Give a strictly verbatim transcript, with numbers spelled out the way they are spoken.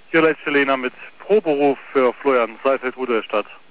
Hier Leitzelena mit Proberuf für Florian Seifeld, Rudolstadt.